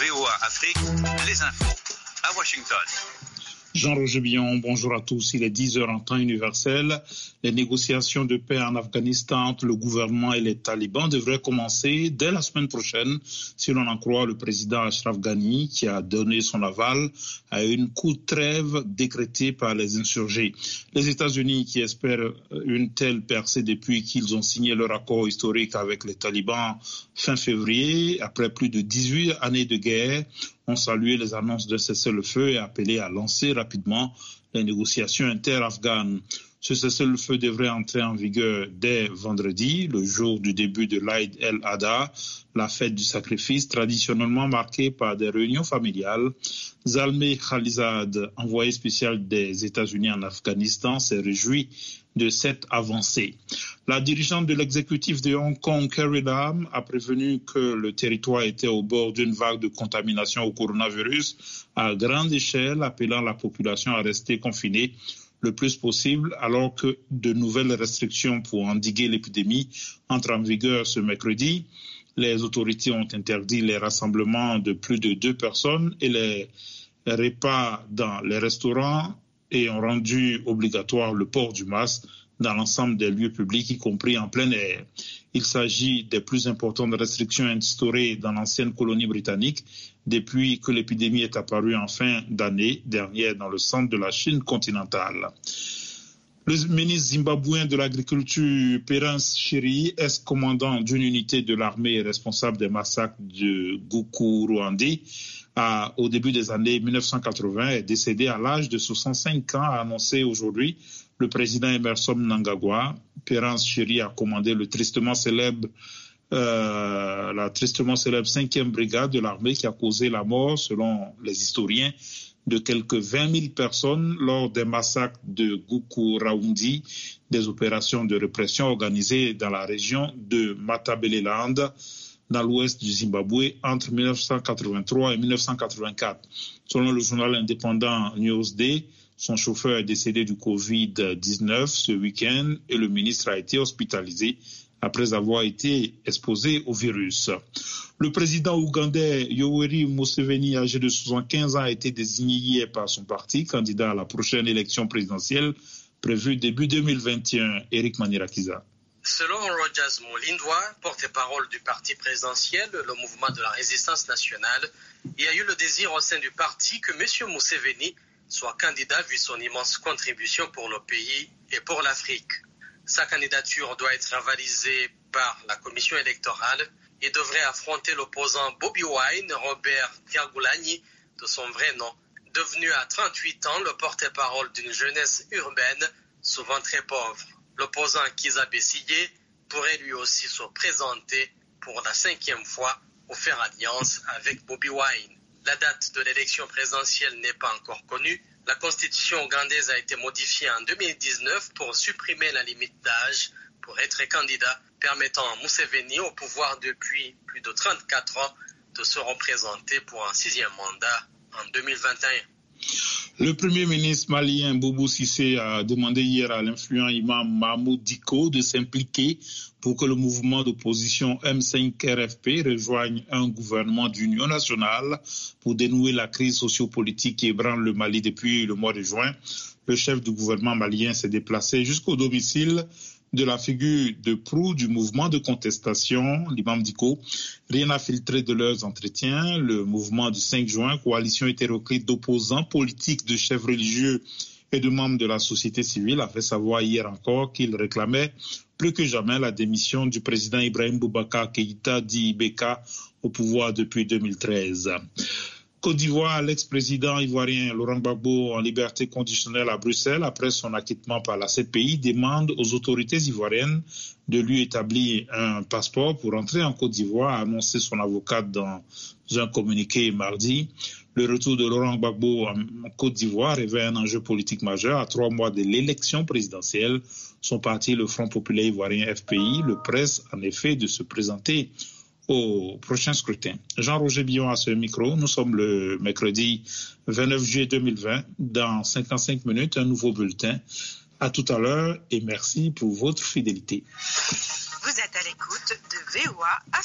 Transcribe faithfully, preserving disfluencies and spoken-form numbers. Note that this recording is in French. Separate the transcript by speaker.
Speaker 1: V O A Afrique, les infos à Washington.
Speaker 2: Jean-Roger Billon, bonjour à tous. Il est dix heures en temps universel. Les négociations de paix en Afghanistan entre le gouvernement et les talibans devraient commencer dès la semaine prochaine, si l'on en croit le président Ashraf Ghani, qui a donné son aval à une courte trêve décrétée par les insurgés. Les États-Unis, qui espèrent une telle percée depuis qu'ils ont signé leur accord historique avec les talibans fin février, après plus de dix-huit années de guerre, ont salué les annonces de cessez-le-feu et appelé à lancer rapidement les négociations inter-afghanes. Ce cessez-le-feu devrait entrer en vigueur dès vendredi, le jour du début de l'Aïd el-Adha, la fête du sacrifice traditionnellement marquée par des réunions familiales. Zalmay Khalilzad, envoyé spécial des États-Unis en Afghanistan, s'est réjoui de cette avancée. La dirigeante de l'exécutif de Hong Kong, Carrie Lam, a prévenu que le territoire était au bord d'une vague de contamination au coronavirus à grande échelle, appelant la population à rester confinée le plus possible, alors que de nouvelles restrictions pour endiguer l'épidémie entrent en vigueur ce mercredi. Les autorités ont interdit les rassemblements de plus de deux personnes et les repas dans les restaurants et ont rendu obligatoire le port du masque dans l'ensemble des lieux publics, y compris en plein air. Il s'agit des plus importantes restrictions instaurées dans l'ancienne colonie britannique depuis que l'épidémie est apparue en fin d'année dernière dans le centre de la Chine continentale. Le ministre zimbabwéen de l'Agriculture, Perence Shiri, ex-commandant d'une unité de l'armée responsable des massacres de Gukurahundi, a, au début des années mille neuf cent quatre-vingts, est décédé à l'âge de soixante-cinq ans, a annoncé aujourd'hui le président Emmerson Mnangagwa. Perence Shiri a commandé le tristement célèbre, euh, la tristement célèbre cinquième brigade de l'armée qui a causé la mort, selon les historiens, de quelques vingt mille personnes lors des massacres de Gukurahundi, des opérations de répression organisées dans la région de Matabeleland, dans l'ouest du Zimbabwe, entre mille neuf cent quatre-vingt-trois et mille neuf cent quatre-vingt-quatre. Selon le journal indépendant Newsday, son chauffeur est décédé du covid dix-neuf ce week-end et le ministre a été hospitalisé après avoir été exposé au virus. Le président ougandais Yoweri Museveni, âgé de soixante-quinze ans, a été désigné hier par son parti candidat à la prochaine élection présidentielle prévue début deux mille vingt et un. Eric Manirakiza.
Speaker 3: Selon Rogers Mulindwa, porte-parole du parti présidentiel, le mouvement de la résistance nationale, il y a eu le désir au sein du parti que M. Museveni soit candidat vu son immense contribution pour le pays et pour l'Afrique. Sa candidature doit être avalisée par la commission électorale et devrait affronter l'opposant Bobi Wine, Robert Kyagulanyi, de son vrai nom, devenu à trente-huit ans le porte-parole d'une jeunesse urbaine souvent très pauvre. L'opposant Kizza Besigye pourrait lui aussi se présenter pour la cinquième fois ou faire alliance avec Bobi Wine. La date de l'élection présidentielle n'est pas encore connue. La constitution ougandaise a été modifiée en deux mille dix-neuf pour supprimer la limite d'âge pour être candidat, permettant à Museveni, au pouvoir depuis plus de trente-quatre ans, de se représenter pour un sixième mandat en deux mille vingt et un.
Speaker 2: Le Premier ministre malien Boubou Cissé a demandé hier à l'influent imam Mahmoud Dicko de s'impliquer pour que le mouvement d'opposition M cinq R F P rejoigne un gouvernement d'union nationale pour dénouer la crise socio-politique qui ébranle le Mali depuis le mois de juin. Le chef du gouvernement malien s'est déplacé jusqu'au domicile de la figure de proue du mouvement de contestation, l'imam Dicko. Rien n'a filtré de leurs entretiens. Le mouvement du cinq juin, coalition hétéroclite d'opposants politiques, de chefs religieux et de membres de la société civile, a fait savoir hier encore qu'il réclamait plus que jamais la démission du président Ibrahim Boubacar Keïta, dit I B K, au pouvoir depuis deux mille treize. Côte d'Ivoire, l'ex-président ivoirien Laurent Gbagbo, en liberté conditionnelle à Bruxelles, après son acquittement par la C P I, demande aux autorités ivoiriennes de lui établir un passeport pour entrer en Côte d'Ivoire, a annoncé son avocate dans un communiqué mardi. Le retour de Laurent Gbagbo en Côte d'Ivoire révèle un enjeu politique majeur à trois mois de l'élection présidentielle. Son parti, le Front populaire ivoirien F P I, le presse en effet de se présenter au prochain scrutin. Jean-Roger Billon à ce micro. Nous sommes le mercredi vingt-neuf juillet deux mille vingt. Dans cinquante-cinq minutes, un nouveau bulletin. À tout à l'heure et merci pour votre fidélité.
Speaker 4: Vous êtes à l'écoute de V O A Afrique.